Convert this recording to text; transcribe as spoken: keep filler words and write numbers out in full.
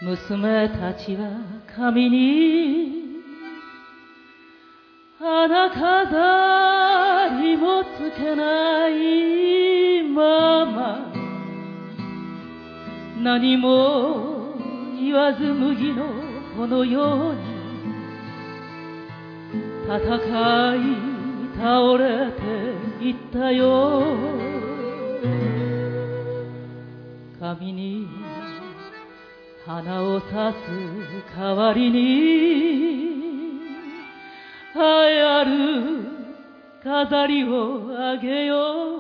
娘たちは髪に花飾りもつけないまま、何も言わず麦の穂のように戦い倒れていったよ。髪に花を刺す代わりに栄えある飾りをあげよう。